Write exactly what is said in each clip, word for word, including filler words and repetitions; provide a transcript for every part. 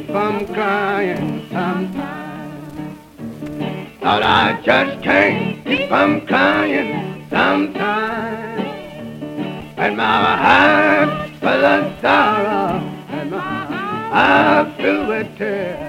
from crying sometimes. Lord, I just can't keep from crying sometimes. And my heart's full of sorrow, and my eyes filled with tears.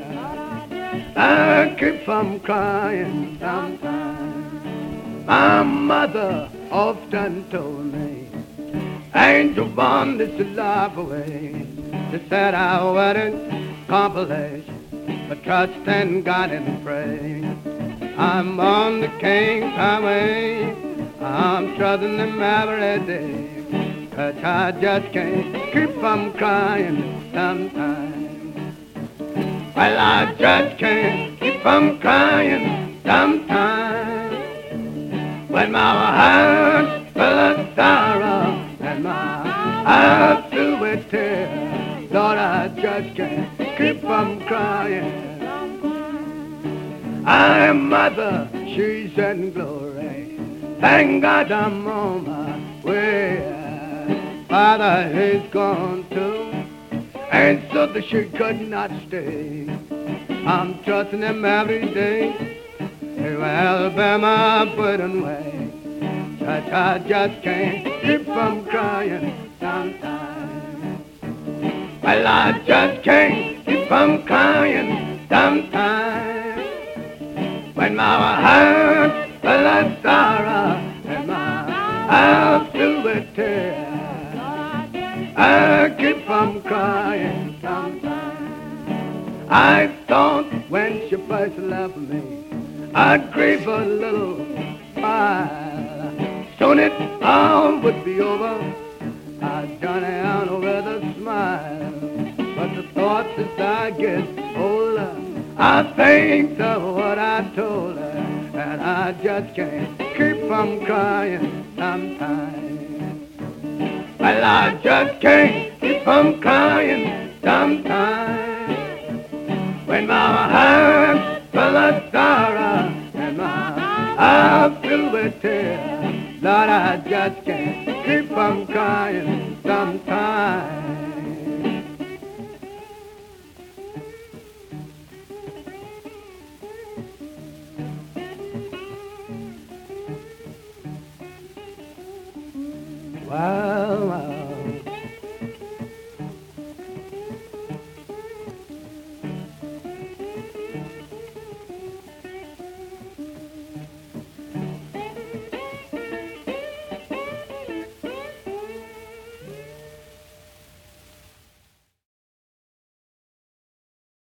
I keep from crying sometimes. My mother often told me, ain't the one that's alive away. She said I wouldn't accomplish, but trust in God and pray. I'm on the King's highway, I'm trusting Him every day, 'cause I just can't keep from crying sometimes. Well, I just can't keep from crying sometimes. When my heart's full of sorrow and my eyes filled with tears, Lord, I just can't keep from crying. I am mother, she's in glory. Thank God I'm on my way. Father, he's gone too, and so that she could not stay. I'm trusting Him every day. To Alabama, putting way. But I just can't keep from crying sometimes. Well, I just can't keep from crying sometimes. When my heart's full of sorrow and my eyes filled with tears, I keep from crying sometimes. I thought when she first left me, I'd grieve a little while. Soon it all would be over. I'd turn down with a smile. But the thoughts as I get older, I think of what I told her, and I just can't keep from crying sometimes. Well, I just can't keep from crying sometimes. When my heart's full of sorrow and my eyes filled with tears, Lord, I just can't keep from crying sometimes.